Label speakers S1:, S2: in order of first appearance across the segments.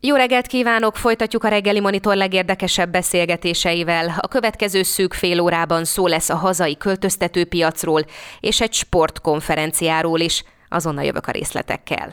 S1: Jó reggelt kívánok! Folytatjuk a Reggeli Monitor legérdekesebb beszélgetéseivel. A következő szűk fél órában szó lesz a hazai költöztetőpiacról és egy sportkonferenciáról is. Azonnal jövök a részletekkel.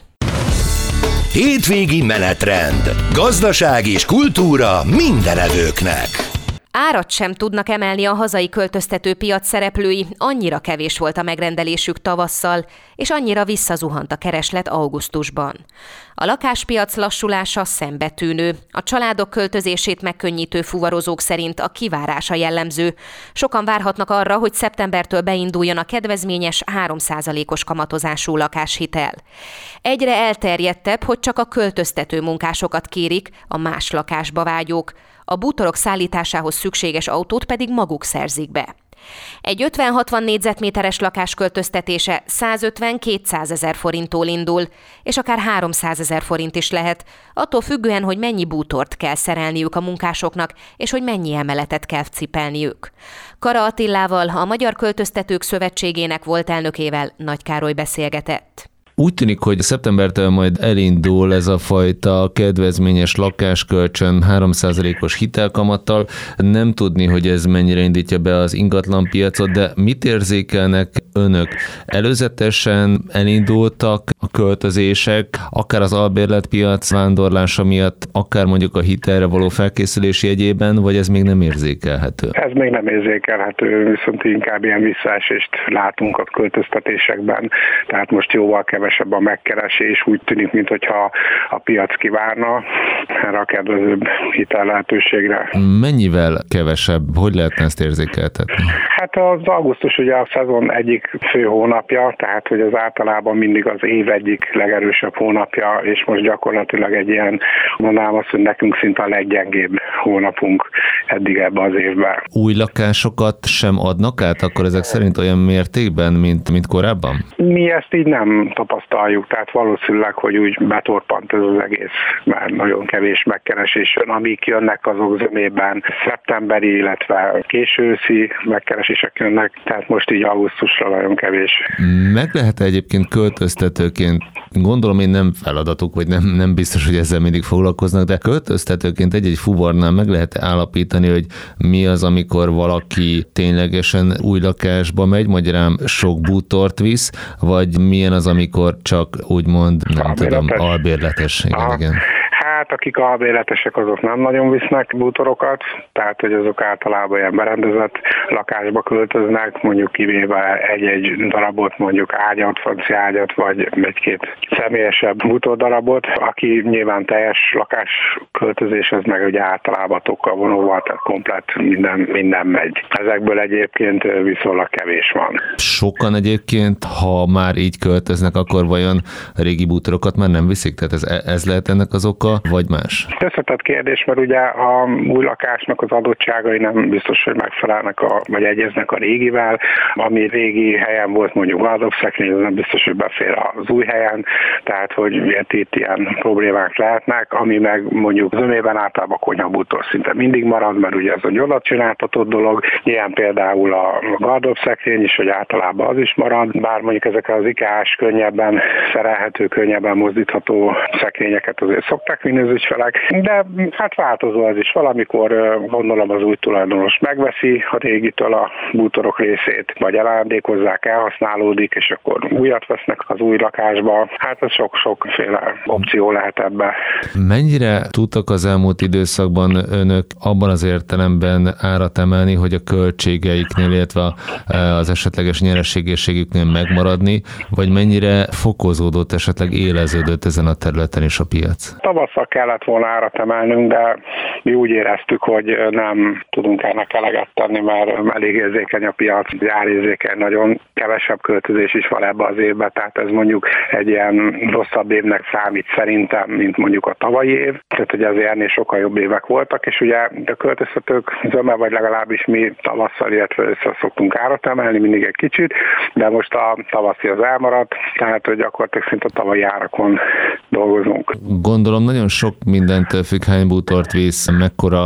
S2: Hétvégi menetrend. Gazdaság és kultúra mindenevőknek.
S1: Árat sem tudnak emelni a hazai költöztetőpiac szereplői, annyira kevés volt a megrendelésük tavasszal, és annyira visszazuhant a kereslet augusztusban. A lakáspiac lassulása szembetűnő, a családok költözését megkönnyítő fuvarozók szerint a kivárása jellemző. Sokan várhatnak arra, hogy szeptembertől beinduljon a kedvezményes 3%-os kamatozású lakáshitel. Egyre elterjedtebb, hogy csak a költöztető munkásokat kérik, a más lakásba vágyók. A bútorok szállításához szükséges autót pedig maguk szerzik be. Egy 50-60 négyzetméteres lakás költöztetése 150-200 ezer forinttól indul, és akár 300 ezer forint is lehet, attól függően, hogy mennyi bútort kell szerelniük a munkásoknak, és hogy mennyi emeletet kell cipelniük. Kara Attilával, a Magyar Költöztetők Szövetségének volt elnökével Nagy Károly beszélgetett.
S3: Úgy tűnik, hogy szeptembertől majd elindul ez a fajta kedvezményes lakáskölcsön 3%-os hitelkamattal. Nem tudni, hogy ez mennyire indítja be az ingatlanpiacot, de mit érzékelnek önök? Előzetesen elindultak a költözések, akár az albérletpiac vándorlása miatt, akár mondjuk a hitelre való felkészülés jegyében, vagy ez még nem érzékelhető?
S4: Ez még nem érzékelhető, viszont inkább ilyen visszaesést látunk a költöztetésekben, tehát most jóval kevesebb a megkeresés, úgy tűnik, mintha a piac kivárna erre a kedvezőbb hitel lehetőségre.
S3: Mennyivel kevesebb? Hogy lehetne ezt érzékeltetni?
S4: Hát az augusztus ugye a szezon egyik fő hónapja, tehát hogy az általában mindig az év egyik legerősebb hónapja, és most gyakorlatilag egy ilyen, mondanám azt, hogy nekünk szinte a leggyengébb hónapunk eddig ebbe az évben.
S3: Új lakásokat sem adnak át, akkor ezek szerint olyan mértékben, mint korábban?
S4: Mi ezt így nem tapasztaljuk, tehát valószínűleg, hogy úgy betorpant ez az egész, mert nagyon kevés megkeresés jön, amik jönnek azok zömében szeptemberi, illetve késő őszi megkeresések jönnek, tehát most így augusztusra nagyon kevés.
S3: Meg lehet egyébként költöztetőként, gondolom én nem feladatuk, vagy nem biztos, hogy ezzel mindig foglalkoznak, de költöztetőként egy-egy fuvarnál meg lehet állapítani, hogy mi az, amikor valaki ténylegesen új lakásba megy, magyarán sok bútort visz, vagy milyen az, amikor csak úgymond, nem tudom, albérletes. Igen.
S4: Hát akik albérletesek, azok nem nagyon visznek bútorokat, tehát hogy azok általában ilyen berendezett lakásba költöznek, mondjuk kivéve egy-egy darabot, mondjuk ágyat, francia ágyat, vagy egy-két személyesebb bútordarabot. Aki nyilván teljes lakás költözés, az meg ugye általában tokkal vonóval, tehát komplett minden megy. Ezekből egyébként viszonylag kevés van.
S3: Sokan egyébként, ha már így költöznek, akkor vajon régi bútorokat már nem viszik? Tehát ez lehet ennek az oka, vagy más?
S4: Összetett kérdés, mert ugye a új lakásnak az adottságai nem biztos, hogy megfelelnek vagy egyeznek a régivel. Ami régi helyen volt, mondjuk gardróbszekrény, az nem biztos, hogy befér az új helyen, tehát hogy itt ilyen problémák lehetnek, ami meg mondjuk zömében általában konyhabútor szinte mindig marad, mert ugye ez a gyorsan csináltatott dolog, ilyen például a gardróbszekrény is, hogy általában az is marad, bár mondjuk ezek az IKEA-s könnyebben szerelhető, könnyebben mozdítható szekrényeket azért szokták vinni az ügyfelek, de hát változó ez is. Valamikor gondolom az új tulajdonos megveszi a régitől a bútorok részét, vagy elajándékozzák, elhasználódik, és akkor újat vesznek az új lakásba. Hát ez sok-sokféle opció lehet ebbe.
S3: Mennyire tudtak az elmúlt időszakban önök abban az értelemben árat emelni, hogy a költségeiknél, illetve az esetleges nyereségérségüknél megmaradni, vagy mennyire fokozódott, esetleg éleződött ezen a területen is a piac?
S4: Tavasszal kellett volna árat emelnünk, de mi úgy éreztük, hogy nem tudunk ennek eleget tenni, mert elég érzékeny a piac, árérzékeny, nagyon kevesebb költözés is van ebbe az évben, tehát ez mondjuk egy ilyen rosszabb évnek számít szerintem, mint mondjuk a tavalyi év, tehát hogy azért ennél sokkal jobb évek voltak, és ugye a költöztetők zöme, vagy legalábbis mi tavasszal, illetve össze szoktunk árat emelni, mindig egy kicsit, de most a tavaszi az elmaradt, tehát hogy gyakorlatilag szinte a tavalyi árakon dolgozunk.
S3: Gondolom nagyon sok mindentől függ, hány bútort visz, mekkora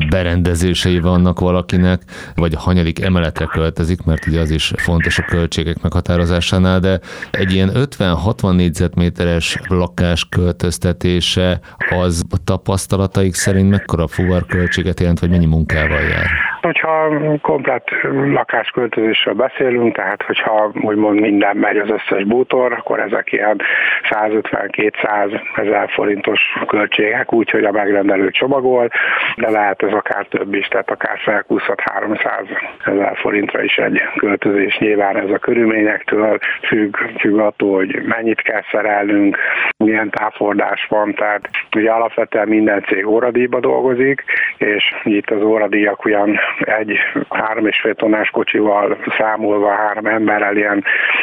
S3: berendezései vannak valakinek, vagy a hanyadik emeletre költözik, mert ugye az is fontos a költségek meghatározásánál, de egy ilyen 50-60 négyzetméteres lakás költöztetése az a tapasztalataik szerint mekkora fuvarköltséget jelent, vagy mennyi munkával jár?
S4: Hogyha komplett lakásköltözésről beszélünk, tehát hogyha úgymond minden megy, az összes bútor, akkor ezek ilyen 150-200 ezer forintos költségek, úgyhogy a megrendelő csomagol, de lehet ez akár több is, tehát akár felkúszhat 300 ezer forintra is egy költözés. Nyilván ez a körülményektől függ attól, hogy mennyit kell szerelnünk, milyen távhordás van, tehát ugye alapvetően minden cég óradíjba dolgozik, és itt az óradíjak olyan egy 3,5 tonnás kocsival számolva 3 emberrel ilyen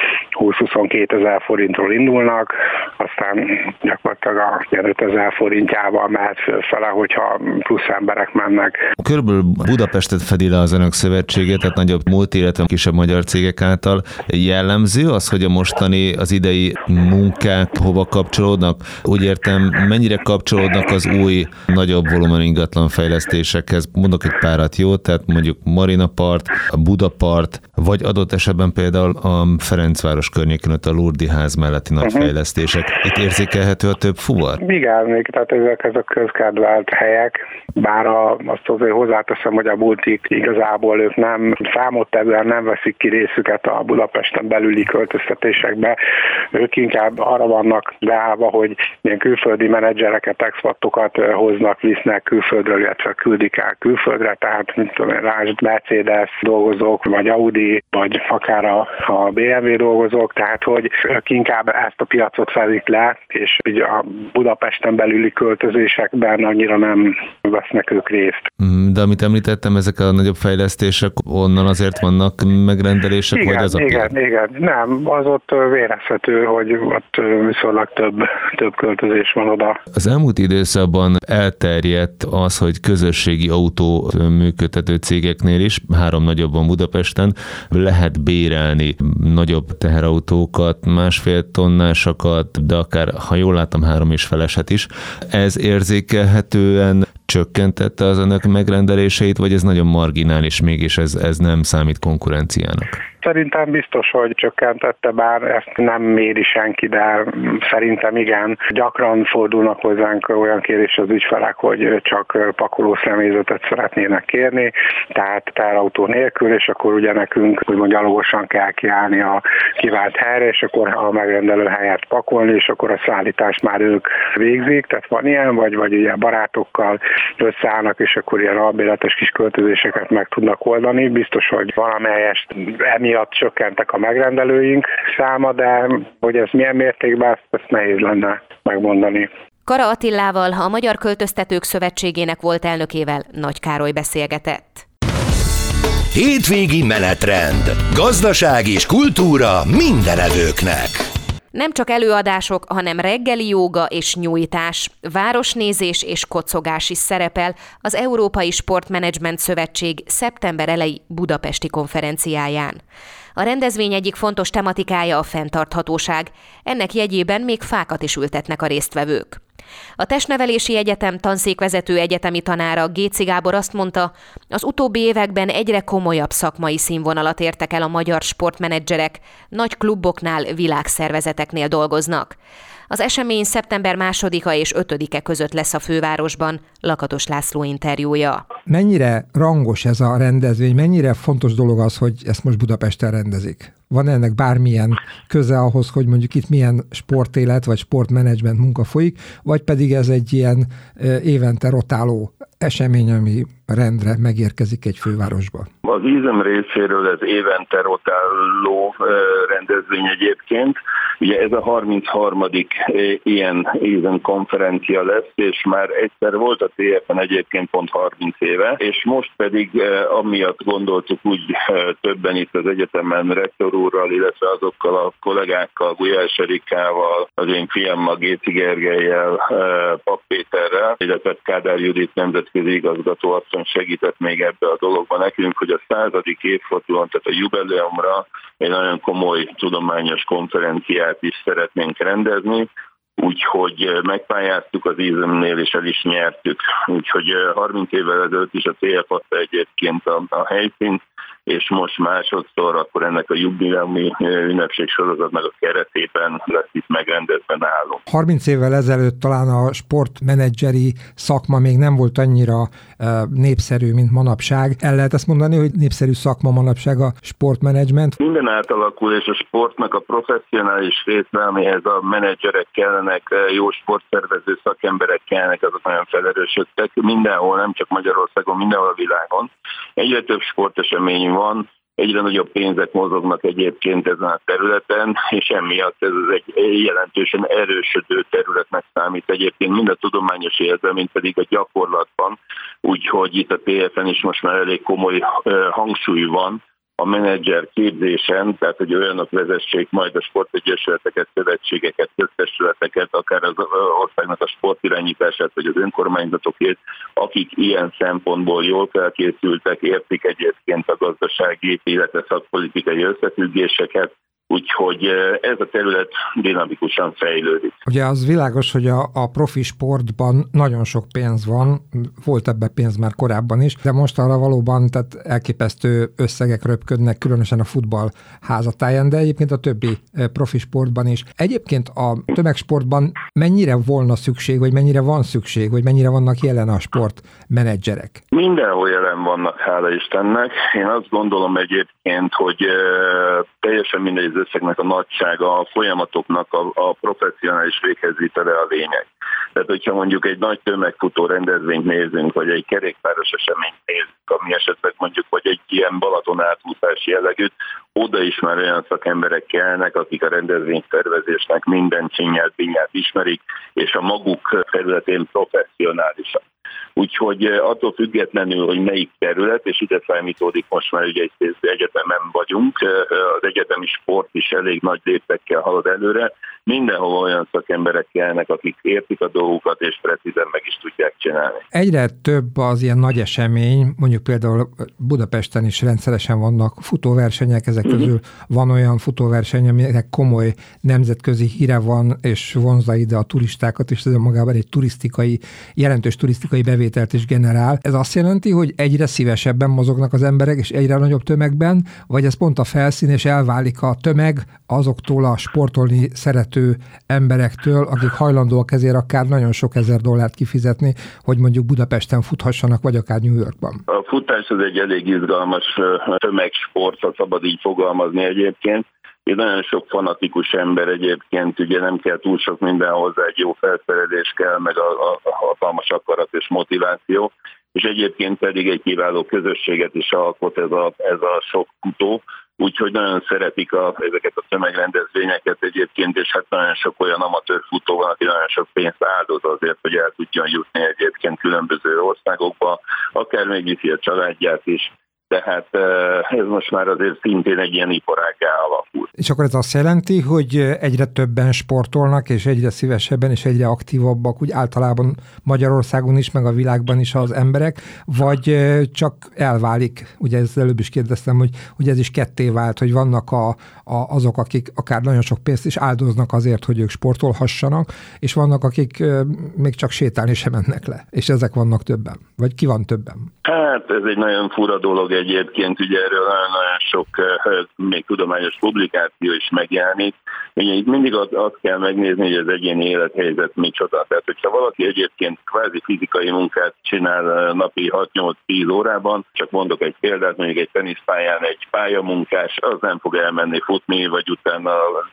S4: 20-22 ezer forintról indulnak, aztán gyakorlatilag a 5 ezer forintjával mehet fölfele, hogyha plusz emberek mennek.
S3: Körülbelül Budapestet fedi le az Önök szövetsége, tehát nagyobb multi, illetve kisebb magyar cégek által. Jellemző az, hogy a mostani, az idei munkák hova kapcsolódnak? Úgy értem, mennyire kapcsolódnak az új, nagyobb volumen ingatlan fejlesztésekhez? Mondok egy párat, jó? Tehát mondjuk Marina Part, a Budapart, vagy adott esetben például a Ferencváros környékén, ott a Lurdi ház melletti nagy fejlesztések. Itt érzékelhető a több fuvar?
S4: Igen, tehát ezek közkedvelt helyek, bár azt azért hozzáteszem, hogy a multik igazából ők nem számottevően nem veszik ki részüket a Budapesten belüli költöztetésekbe. Ők inkább arra vannak beállva, hogy ilyen külföldi menedzsereket, expatokat hoznak, visznek külföldről, illetve küldik el külföldre, tehát lásd Mercedes dolgozók, vagy Audi, vagy akár a BMW dolgozók, tehát hogy ők inkább ezt a piacot fedik le, és ugye a Budapesten belüli költözésekben annyira nem vesznek ők részt.
S3: De amit említettem, ezek a nagyobb fejlesztések, onnan azért vannak megrendelések,
S4: igen,
S3: vagy az a
S4: piac? Igen. Nem, az ott vérezhető, hogy ott viszonylag több költözés van oda.
S3: Az elmúlt időszakban elterjedt az, hogy közösségi autó működtető cégeknél is, 3 nagyobb van Budapesten, lehet bérelni nagyobb teherautókat, 1,5 tonnásakat, de akár, ha jól látom, 3,5-eset is. Ez érzékelhetően csökkentette az Önök megrendeléseit, vagy ez nagyon marginális mégis, ez nem számít konkurenciának?
S4: Szerintem biztos, hogy csökkentette, bár ezt nem méri senki, de szerintem igen. Gyakran fordulnak hozzánk olyan kérés az ügyfelek, hogy csak pakoló személyzetet szeretnének kérni, tehát teherautó nélkül, és akkor ugye nekünk úgymond gyalogosan kell kiállni a kivált helyre, és akkor a megrendelő helyet pakolni, és akkor a szállítást már ők végzik, tehát van ilyen, vagy ugye barátokkal összeállnak, és akkor ilyen albéletes kis költözéseket meg tudnak oldani. Biztos, hogy valamelyest emiatt csökkentek a megrendelőink száma, de hogy ez milyen mértékben, ezt nehéz lenne megmondani.
S1: Kara Attilával, a Magyar Költöztetők Szövetségének volt elnökével Nagy Károly beszélgetett.
S2: Hétvégi menetrend. Gazdaság és kultúra minden evőknek.
S1: Nem csak előadások, hanem reggeli jóga és nyújtás, városnézés és kocogás is szerepel az Európai Sportmenedzsment Szövetség szeptember eleji budapesti konferenciáján. A rendezvény egyik fontos tematikája a fenntarthatóság, ennek jegyében még fákat is ültetnek a résztvevők. A Testnevelési Egyetem tanszékvezető egyetemi tanára Géci Gábor azt mondta, az utóbbi években egyre komolyabb szakmai színvonalat értek el a magyar sportmenedzserek, nagy kluboknál, világszervezeteknél dolgoznak. Az esemény szeptember 2-a és 5-e között lesz a fővárosban. Lakatos László interjúja.
S5: Mennyire rangos ez a rendezvény, mennyire fontos dolog az, hogy ezt most Budapesten rendezik? Van ennek bármilyen köze ahhoz, hogy mondjuk itt milyen sportélet vagy sportmenedzsment munka folyik, vagy pedig ez egy ilyen évente rotáló esemény, ami rendre megérkezik egy fővárosba?
S6: Az IZEM részéről ez évente rotáló rendezvény egyébként. Ugye ez a 33. ilyen IZEM konferencia lesz, és már egyszer volt a TF-en egyébként pont 30 éve, és most pedig amiatt gondoltuk úgy többen itt az egyetemen rektor úrral, illetve azokkal a kollégákkal, Gulyás Erikával, az én fiammal, Géci Gergellyel, Pap Péterrel, illetve Kádár Judit nemzetközi igazgató asszony segített még ebbe a dologba nekünk, hogy a 100. évfordulón, tehát a jubileumra egy nagyon komoly tudományos konferenciát is szeretnénk rendezni, úgyhogy megpályáztuk az ISM-nél, és el is nyertük. Úgyhogy 30 évvel ezelőtt is a TF adta egyébként a helyszínt, és most másodszor akkor ennek a jubileumi ünnepség sorozatnak a keretében lesz itt megrendezve nálunk.
S5: 30 évvel ezelőtt talán a sportmenedzseri szakma még nem volt annyira népszerű, mint manapság. El lehet ezt mondani, hogy népszerű szakma manapság a sportmenedzsment?
S6: Minden átalakul, és a sportnak a professzionális része, amihez a menedzserek kellenek, jó sportszervező szakemberek kellenek, azok nagyon felerősödtek. Mindenhol, nem csak Magyarországon, mindenhol a világon. Egyre több sportesemény van, egyre nagyobb pénzek mozognak egyébként ezen a területen, és emiatt ez egy jelentősen erősödő területnek számít egyébként mind a tudományos életben, mint pedig a gyakorlatban. Úgyhogy itt a TF-en is most már elég komoly hangsúly van a menedzser képzésen, tehát hogy olyanok vezessék majd a sportegyesületeket, szövetségeket, köztestületeket, akár az országnak a sportirányítását, vagy az önkormányzatokét, akik ilyen szempontból jól felkészültek, értik egyébként a gazdasági, illetve szakpolitikai összefüggéseket, úgyhogy ez a terület dinamikusan fejlődik.
S5: Ugye az világos, hogy a profi sportban nagyon sok pénz van, volt ebben pénz már korábban is, de most arra valóban tehát elképesztő összegek röpködnek, különösen a futball házatáján, de egyébként a többi profi sportban is. Egyébként a tömegsportban mennyire volna szükség, vagy mennyire van szükség, vagy mennyire vannak jelen a sportmenedzserek?
S6: Mindenhol jelen vannak, hála Istennek. Én azt gondolom egyébként, hogy teljesen mindegy az összegnek a nagysága, a folyamatoknak a professzionális véghezvitele a lényeg. Tehát, hogyha mondjuk egy nagy tömegfutó rendezvényt nézünk, vagy egy kerékpáros eseményt nézünk, ami esetleg mondjuk, vagy egy ilyen Balaton átúszási jellegűt, oda is már olyan szakemberek kellnek, akik a rendezvénytervezésnek minden csinyát, binyát ismerik, és a maguk területén professzionálisak. Úgyhogy attól függetlenül, hogy melyik terület, és ide számítódik most már ugye egy egyetemen vagyunk, az egyetemi sport is elég nagy léptekkel halad előre, mindenhol olyan szakemberek kellnek, akik értik a dolgokat, és precízen meg is tudják csinálni.
S5: Egyre több az ilyen nagy esemény, mondjuk például Budapesten is rendszeresen vannak futóversenyek, ezek közül van olyan futóverseny, aminek komoly nemzetközi híre van, és vonzza ide a turistákat, és ez magában egy jelentős turisztikai bevételt is generál. Ez azt jelenti, hogy egyre szívesebben mozognak az emberek, és egyre nagyobb tömegben, vagy ez pont a felszín, és elválik a tömeg azoktól a sportolni szerető emberektől, akik hajlandóak ezért akár nagyon sok $1000 kifizetni, hogy mondjuk Budapesten futhassanak, vagy akár New Yorkban.
S6: A futás az egy elég izgalmas tömegsport, ha szabad így fogalmazni egyébként. Nagyon sok fanatikus ember egyébként, ugye nem kell túl sok minden hozzá, egy jó felszerelés kell, meg a hatalmas akarat és motiváció, és egyébként pedig egy kiváló közösséget is alkot ez a sok futó, úgyhogy nagyon szeretik ezeket a tömegrendezvényeket egyébként, és hát nagyon sok olyan amatőr futó van, aki nagyon sok pénzt áldoz azért, hogy el tudjon jutni egyébként különböző országokba, akár megviszi a családját is. Tehát ez most már azért szintén egy ilyen iparággá alakult.
S5: És akkor ez azt jelenti, hogy egyre többen sportolnak, és egyre szívesebben, és egyre aktívabbak, úgy általában Magyarországon is, meg a világban is az emberek, vagy csak elválik, ugye ezt előbb is kérdeztem, hogy ez is ketté vált, hogy vannak azok, akik akár nagyon sok pénzt is áldoznak azért, hogy ők sportolhassanak, és vannak, akik még csak sétálni sem mennek le, és ezek vannak többen, vagy ki van többen?
S6: Hát ez egy nagyon fura dolog egyébként, ugye erről nagyon sok még tudományos publikáció is megjelenik. Ugye itt mindig azt kell megnézni, hogy az egyéni élethelyzet micsoda. Tehát, hogyha valaki egyébként kvázi fizikai munkát csinál napi 6-8-10 órában, csak mondok egy példát, mondjuk egy teniszpályán egy pályamunkás, az nem fog elmenni futni, vagy utána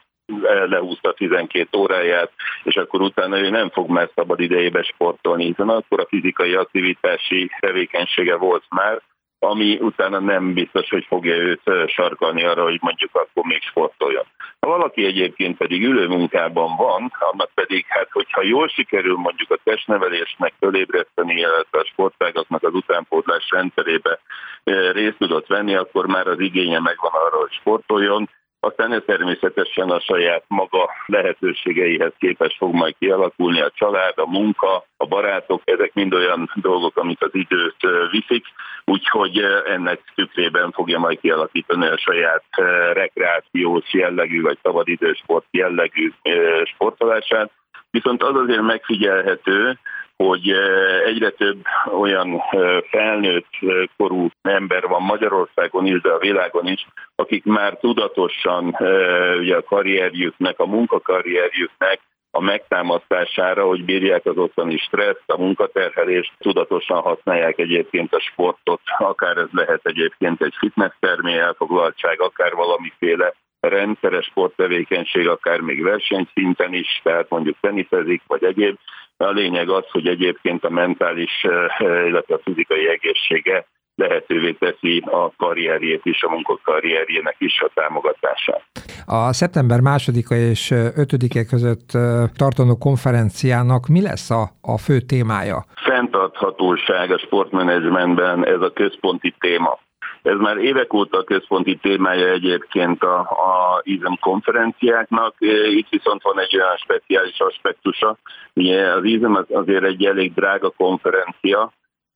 S6: lehúzta 12 óráját, és akkor utána ő nem fog már szabad idejébe sportolni, hiszen akkor a fizikai aktivitási tevékenysége volt már, ami utána nem biztos, hogy fogja őt sarkalni arra, hogy mondjuk akkor még sportoljon. Ha valaki egyébként pedig ülő munkában van, annak pedig, hát hogyha jól sikerül mondjuk a testnevelésnek fölébreszteni, illetve a sportágaknak az utánpótlás rendszerébe részt tudott venni, akkor már az igénye megvan arra, hogy sportoljon. Aztán ez természetesen a saját maga lehetőségeihez képest fog majd kialakulni, a család, a munka, a barátok, ezek mind olyan dolgok, amik az időt viszik, úgyhogy ennek tükrében fogja majd kialakítani a saját rekreációs jellegű, vagy szabadidősport jellegű sportolását. Viszont az azért megfigyelhető, hogy egyre több olyan felnőtt korú ember van Magyarországon is, de a világon is, akik már tudatosan ugye a karrierjüknek, a munkakarrierjüknek a megtámasztására, hogy bírják az ottani stresszt, a munkaterhelést, tudatosan használják egyébként a sportot, akár ez lehet egyébként egy fitnesstermény elfoglaltság, akár valamiféle rendszeres sporttevékenység, akár még versenyszinten is, tehát mondjuk teniszezik, vagy egyéb. A lényeg az, hogy egyébként a mentális, illetve a fizikai egészsége lehetővé teszi a karrierjét is, a munkakarrierjének is a támogatását.
S5: A szeptember 2-a és 5-e között tartandó konferenciának mi lesz a fő témája?
S6: Fenntarthatóság a sportmenedzsmentben, ez a központi téma. Ez már évek óta a központi témája egyébként a ISEM konferenciáknak, itt viszont van egy olyan speciális aspektusa. Ugye az ISEM azért egy elég drága konferencia,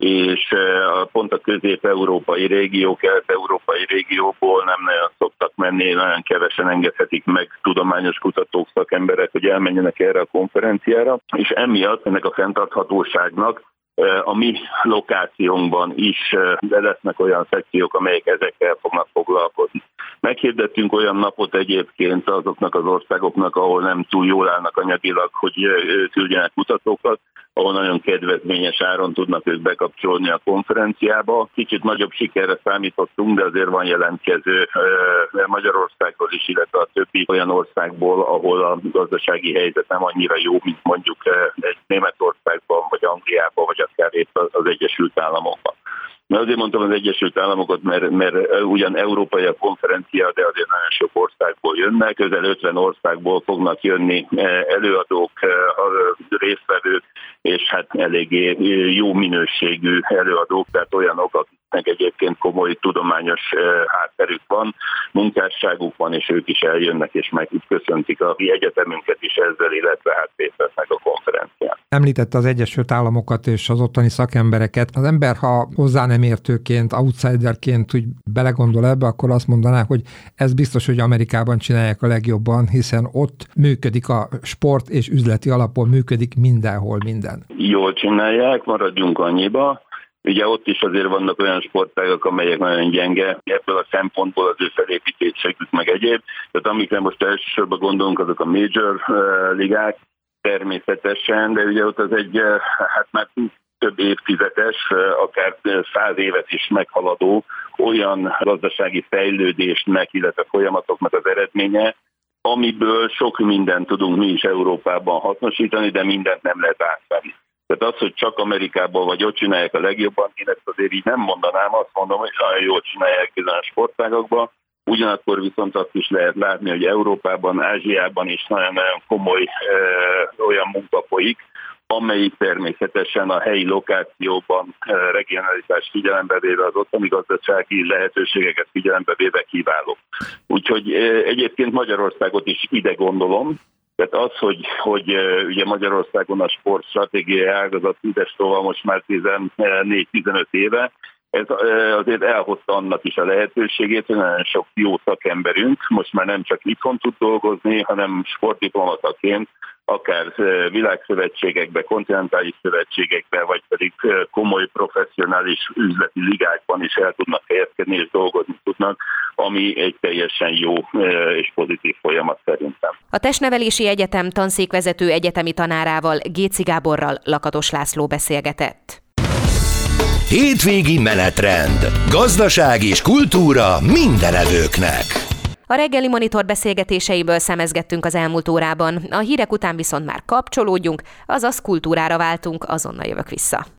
S6: és pont a közép-európai régió, kelet-európai régióból nem nagyon szoktak menni, nagyon kevesen engedhetik meg tudományos kutatók, szakemberek, hogy elmenjenek erre a konferenciára, és emiatt ennek a fenntarthatóságnak a mi lokációnkban is lesznek olyan szekciók, amelyek ezekkel fognak foglalkozni. Meghirdettünk olyan napot egyébként azoknak az országoknak, ahol nem túl jól állnak anyagilag, hogy küldjenek kutatókat, ahol nagyon kedvezményes áron tudnak ők bekapcsolni a konferenciába. Kicsit nagyobb sikerre számítottunk, de azért van jelentkező Magyarországról is, illetve a többi olyan országból, ahol a gazdasági helyzet nem annyira jó, mint mondjuk egy Németországban, vagy Angliában, vagy akár épp az Egyesült Államokban. Na azért mondtam az Egyesült Államokat, mert ugyan európai a konferencia, de azért nagyon sok országból jönnek, közel 50 országból fognak jönni előadók, résztvevők, és hát eléggé jó minőségű előadók, tehát olyanok, akiknek egyébként komoly tudományos hátterük van, munkásságuk van, és ők is eljönnek, és megköszöntik a mi egyetemünket is ezzel, illetve hát részt vesznek a konferencián.
S5: Említette az Egyesült Államokat és az ottani szakembereket. Az ember, ha hozzá nem értőként, outsiderként úgy belegondol ebbe, akkor azt mondaná, hogy ez biztos, hogy Amerikában csinálják a legjobban, hiszen ott működik a sport, és üzleti alapon működik mindenhol minden.
S6: Jól csinálják, maradjunk annyiba. Ugye ott is azért vannak olyan sportágak, amelyek nagyon gyenge, ebből a szempontból az ő felépítésük meg egyéb. Tehát amikre most elsősorban gondolunk, azok a major ligák természetesen, de ugye ott az egy, hát már több évtizedes, akár 100 évet is meghaladó olyan gazdasági fejlődésnek, illetve folyamatoknak az eredménye, amiből sok mindent tudunk mi is Európában hasznosítani, de mindent nem lehet átvenni. Tehát az, hogy csak Amerikában vagy ott csinálják a legjobban, én ezt azért így nem mondanám, azt mondom, hogy nagyon jól csinálják bizonyos sportágakban, ugyanakkor viszont azt is lehet látni, hogy Európában, Ázsiában is nagyon-nagyon komoly olyan munka folyik, amelyik természetesen a helyi lokációban regionalitás figyelembe véve, az ottani gazdasági lehetőségeket figyelembe véve kiváló. Úgyhogy egyébként Magyarországot is ide gondolom, tehát az, hogy ugye Magyarországon a sport stratégiai ágazat Fidesztóval most már 14-15 éve, ez azért elhozta annak is a lehetőségét, hogy nagyon sok jó szakemberünk most már nem csak itthon tud dolgozni, hanem sportdiplomataként akár világszövetségekbe, kontinentális szövetségekbe, vagy pedig komoly professzionális üzleti ligákban is el tudnak helyezkedni és dolgozni tudnak, ami egy teljesen jó és pozitív folyamat szerintem.
S1: A Testnevelési Egyetem tanszékvezető egyetemi tanárával, Géczy Gáborral Lakatos László beszélgetett.
S2: Hétvégi menetrend. Gazdaság és kultúra mindenevőknek.
S1: A reggeli monitor beszélgetéseiből szemezgettünk az elmúlt órában. A hírek után viszont már kapcsolódjunk, azaz kultúrára váltunk, azonnal jövök vissza.